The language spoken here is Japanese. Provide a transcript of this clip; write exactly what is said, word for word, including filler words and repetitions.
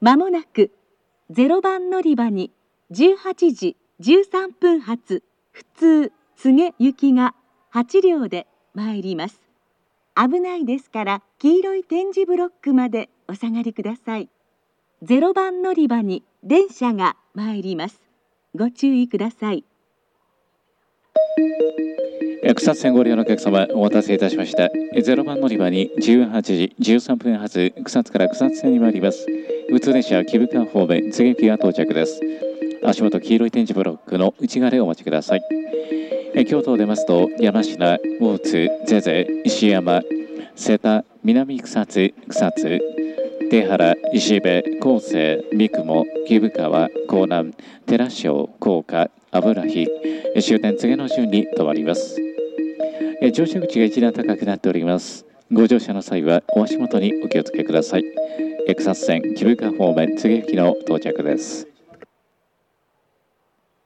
まもなくゼロばん乗り場にじゅうはちじじゅうさんぷん発普通柘植行きがはちりょうで参ります。危ないですから黄色い点字ブロックまでお下がりください。ゼロばん乗り場に電車が参ります。ご注意ください。 草津線ご利用のお客様、お待たせいたしました。ゼロばん乗り場にじゅうはちじじゅうさんぷん発、草津から草津線に参ります。普通電車、木深方面、柘植行きが到着です。足元、黄色い点字ブロックの内側でお待ちください。京都を出ますと、山科、大津、ゼゼ、石山、瀬田、南草津、草津、手原、石部、高生、三雲、木深川、江南、寺庄、高架、油木、終点次の順に停まります。乗車口が一段高くなっております。ご乗車の際はお足元にお気をつけください。草津線、木深方面、柘植行きの到着です。